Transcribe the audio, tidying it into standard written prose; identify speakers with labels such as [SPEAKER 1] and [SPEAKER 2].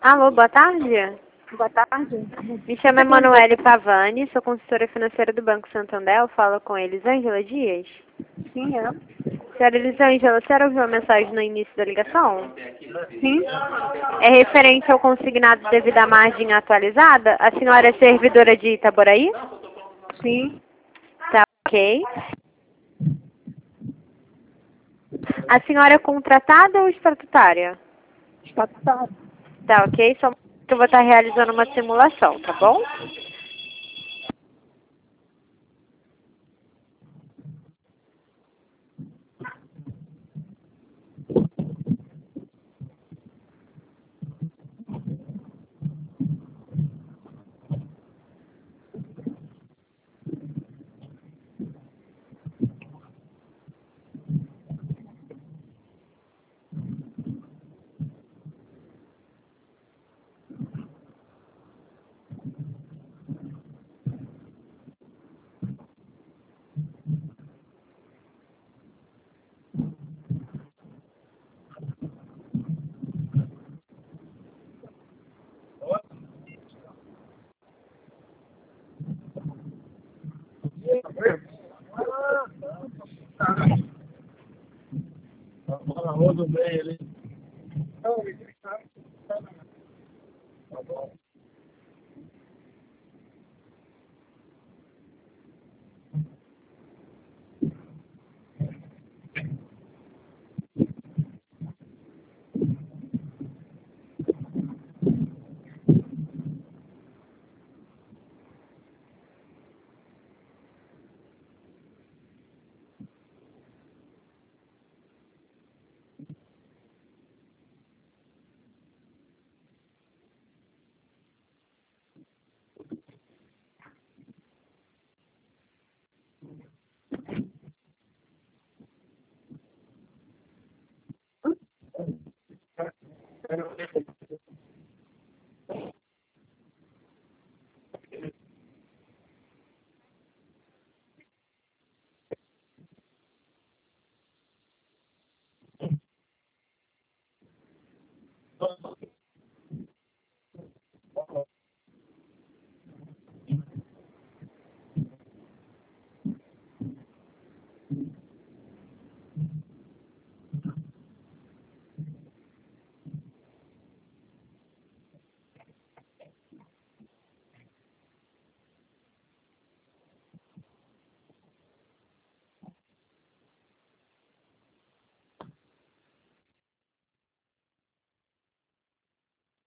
[SPEAKER 1] Alô, boa tarde.
[SPEAKER 2] Boa tarde.
[SPEAKER 1] Me chamo Emanuele Pavani, sou consultora financeira do Banco Santander. Eu falo com Elisângela Dias.
[SPEAKER 2] Sim, é.
[SPEAKER 1] Senhora Elisângela, a senhora ouviu a mensagem no início da ligação?
[SPEAKER 2] Sim.
[SPEAKER 1] É referente ao consignado devido à margem atualizada? A senhora é servidora de Itaboraí?
[SPEAKER 2] Sim.
[SPEAKER 1] Tá ok. A senhora é contratada ou estatutária?
[SPEAKER 2] Estatutário.
[SPEAKER 1] Tá ok, só que eu vou estar realizando uma simulação, tá bom?
[SPEAKER 3] Tudo bem, ele